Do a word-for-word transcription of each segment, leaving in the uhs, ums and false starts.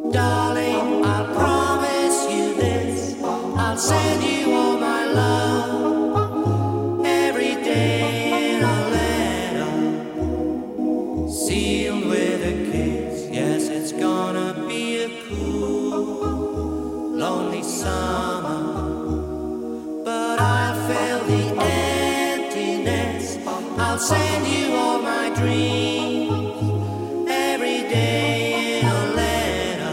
Darling, I promise you this, I'll send you all my love every day in a letter, sealed with a kiss. Yes, it's gonna be a cool, lonely summer, but I feel the emptiness. I'll send you all my dreams every day in a letter,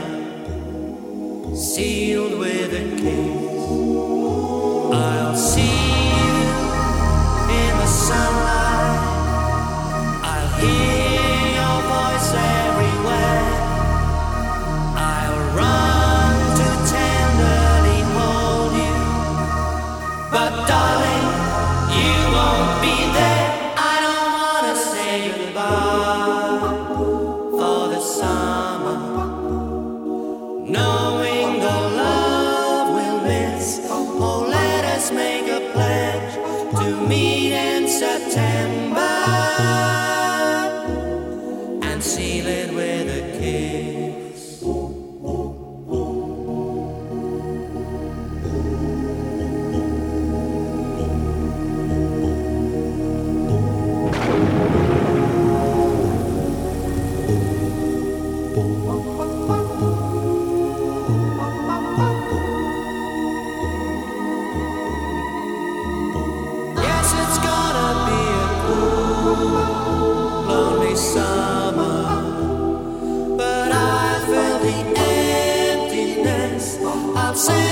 sealed with a kiss. I'll see you in the sunlight, I'll hear your voice everywhere, I'll run to tenderly hold you, but darling, you won't be there. I don't wanna say goodbye for the summer, knowing the love we'll miss. Oh, let us make a pledge to meet in September and seal it with a kiss. Yes, it's gonna be a cool, lonely summer, but I feel the emptiness. I'll say